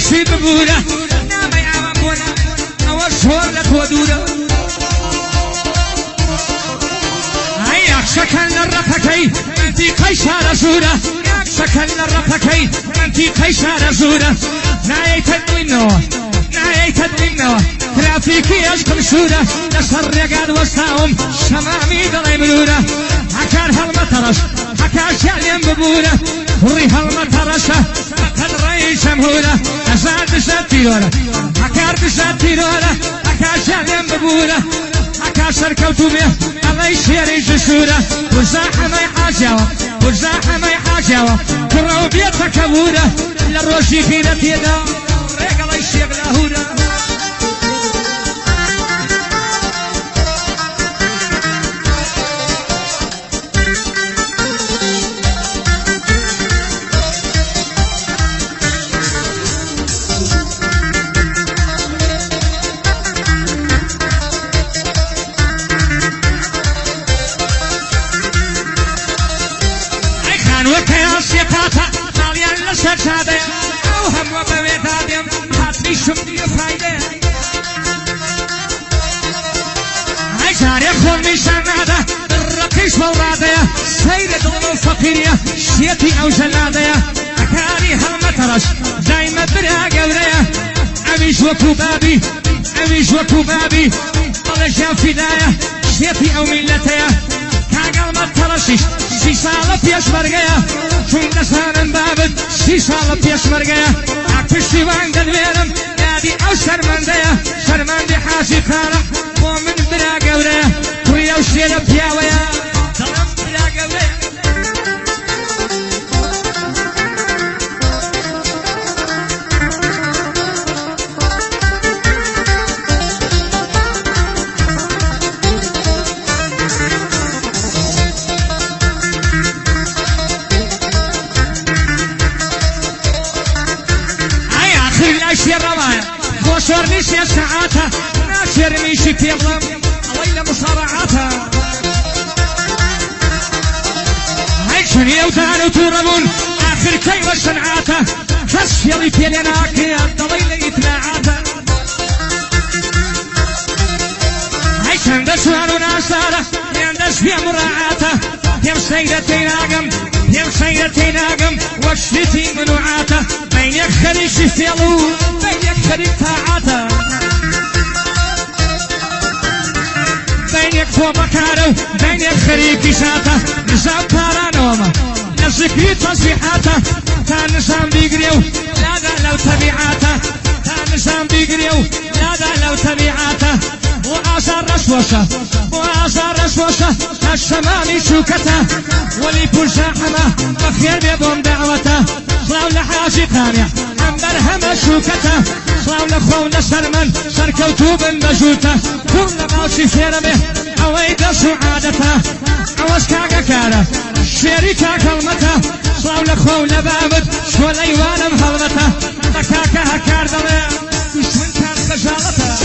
نوشي ببورة نامي عوابونا أول شهور لتودورة هيا شكل الرفكي انتي قيشارة زورة شكل الرفكي انتي قيشارة زورة نايي تدوينوه نايي تدوينوه ترافيكي أشكل شورة نصر يقاد وسطاهم شمامي دلي مرورة حكار هالمطرش حكار شاليم ببورة وري هالمطرشة قد رأي شمهورة أزاد بزاد تيرورة حكار بزاد تيرورة حكار شاليم ببورة حكار سركوتوبيه الله يشيري جسورة وزاحمة يحاجاوة وزاحمة يحاجاوة كرو بيتك أبورة للروشي خيرة يدا ريق الله يشيق لاهورة سجادة أوهم وبويدادهم هاتني شمدي فايدة عجار يخون مشانادة الرقيش والرادة سيدة ظلم فقيرية شيتي أو جلادة أكاري هالمطرش دايما برا قورية أميش وكوبابي أميش وكوبابي طلجا فداية شيتي أو ملتية كاقل مطرشيش شي سالة بيش مرقية شون نسان بابد شي سالة بيش مرقية عكفشي وعند الويرم نادي أو شرمندية شرمندي حاجي خالق ومن بلا قورية كوية وشيلة بياوية ظلم بلا قورية خوشور نشي ساعاتها ناشر ميشي تيغلم اويلا مصارعاتها عيشن يودان وتورمون اخر كي وشنعاتها فش يلي تيليناك الضليل يتلاعاتها عيشن دسوان وناسارة يندس بيا مراعاتها يم سيدتي ناقم يم سيدتي ناقم وشتي منوعاتها بينك خليش فيلو بينك خليك طاعاتها بينك فوبكارو بينك خليك إساتها نزام بارانوما نزكري تصبيحاتها تا نزام بيقريو لا دا لو تبيعاتها تا نزام بيقريو لا دا لو تبيعاتها وآثار رشوشة وآثار رشوشة الشمامي شوكتها ولي بول زاحمة بخير بيضم دعوته صلاو لحاجي قانع عنبر هما شوكته صلاو لخونا سرمن سركوتو بنبجوته كل ماشي فيرمه اويدا سعادته عوز كاكا كارا شريكا كلمته صلاو لخونا بابد شوال ايوان مهلمته دكاكا هكار دليا دشمن كان خجالته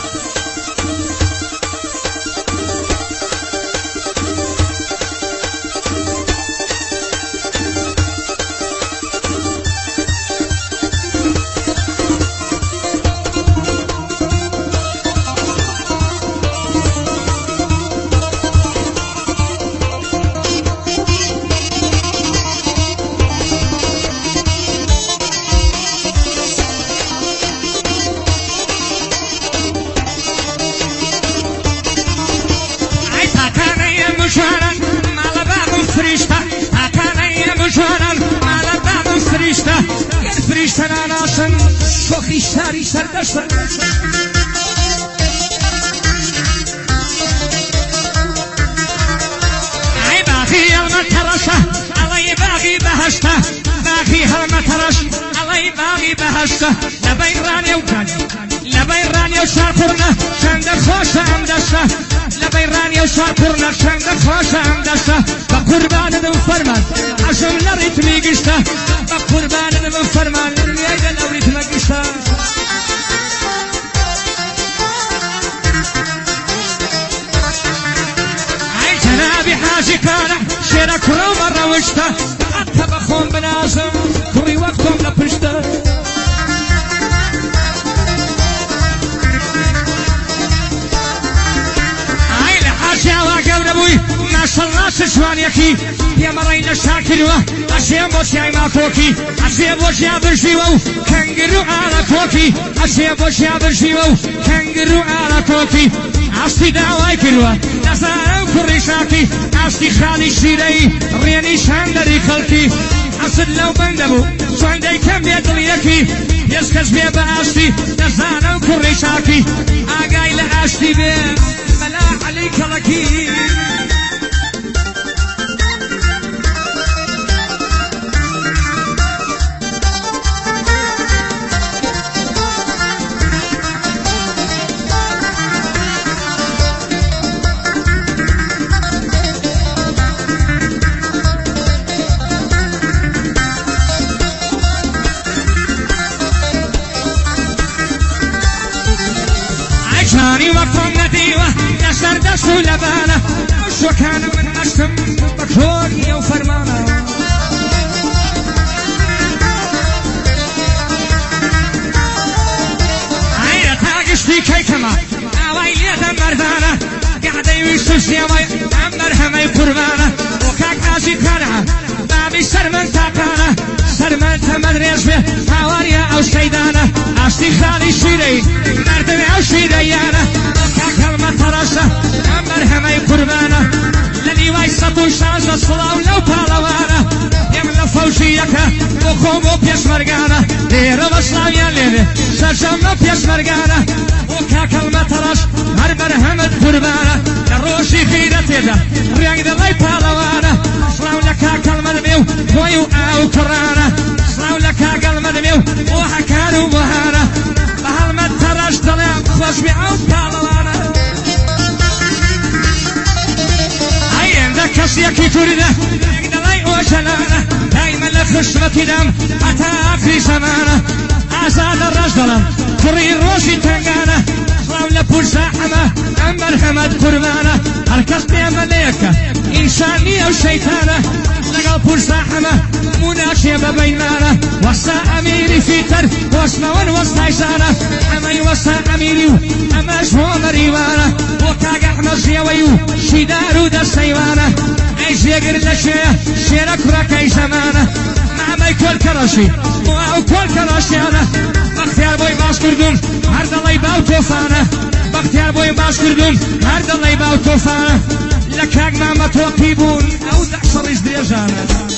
فريشتنا ناسن شوخي شاري سردشت عي باقي المترشة علي باقي بهشته باقي هالمترش علي باقي بهشته لبين راني وكان لبين راني وشاطرنا شند خوش عمدسته لبين راني وشاطرنا شند خوش عمدسته بقربان ذو فرمان عزم لريت ميقشته بقربان ذو فرمان لريت لوريت ميقشته عي جنابي حاجي كانح شيرك رو مرة وشته حتى بخون بنازم كوي وقتهم لبشته نەبووی ماشەڵڵا چ جوانیەکی پێمەڕی لە شاکردوە ئەچێ بۆ چیای ماکۆکی ئەچێ بۆ چیا برژیوە و کەنگر و ئالە کۆکی ئەچێ بۆ چیا برژیوە و کەنگر و ئالە کۆکی ئاستی داوای کردووە نەزانم کوڕی شاکی ئاستی خاڵی شیرەی ڕێنی شاندەری خەڵکی ئەسد لەو بەندە بوو چۆن دەیکەم بێ دڵیەکی هێز کەس بێ بە ئاستی نەزانم کوڕی شاکی ئاگای لە ئاستی بێ مەلا عەلەی کەڵەکی جانی وەکۆم نەدیوە لەسەر دەست و لەبانە شۆکانە من ئەشتم بە کۆری ئەو فەرمانە ئەیرە تاگشتی کەیکەمە ئاوای لێدە مەردانە گەعدەی ویست و شێوەی ئەم مەرهەمەی قوربانە بۆ کاک ئاژی کارە بابی سەرمەن تاقانە سەرمەن تەمەن ڕێژ بێ هاواریە ئەو شەیدانە ئاشتی خاڵی شیرەی مردم ئەو شیرەیانە کاک هەڵمە تەڕەشە ئەم مەرهەمەی قوربانە لە نیوای سەد و شازە سڵاو لەو پاڵەوانە ئێم لە فەوشیەکە بۆ خۆم بۆ پێشمەرگانە لێرە بە سڵاویان لێبێ سەرجەم بە پێشمەرگانە بۆ کاک هەڵمە تەڕەش هەر مەرهەمت قوربانە لە ڕۆژی خیرە تێدا ڕێنگ دەڵی پاڵەوانە سڵاو لە کاک هەڵمە دەبێ و بۆی و ئاو کوڕانە سڵاو لە کاک هەڵمە دەبێ و بۆ هەکار و بۆهانە بە هەڵمەت تەڕەش دەڵێ خۆش بێ ئەو پاڵەوانە ئەیێندە کەسیەکی تووردە ڕێنگ دەڵی ئۆژەلانە دایمە لە خشمەتیدام هەتا ئاخری زەمانە ئازادە ڕەش دەڵم کوڕی ڕۆژی تەنگانە سڵاو لە پورسا ئەمە ئەم مەرهەمەت قوربانە هەرکەس پێمە لێیەکە ئینسان نییە و شەیتانە لەگەڵ پورسا ئەمە موناچێ بە بەینمانە وەستا ئەمیری فیتەر وەسمەوەن وەستایزانە ئەمەی وەستا ئەمیری و ئەمەش بۆ مەریوانە بۆ کاک ئەحمەد ژێوەی و شیدار و دەستەیوانە ئەی ژێگر لە شێە شێرە کوڕەکەی زەمانە مامەی کۆلکەڕەشی بۆ ئەو کۆلکەڕەشیانە بەختیار بۆی باش کردوم هەر دەڵی باو تۆفانە بەختیار بۆی باش کردوم هەر دەڵی باو تۆفانە لە کاک مامە تۆقی بوون ئەو دەشەڕیش درێژانە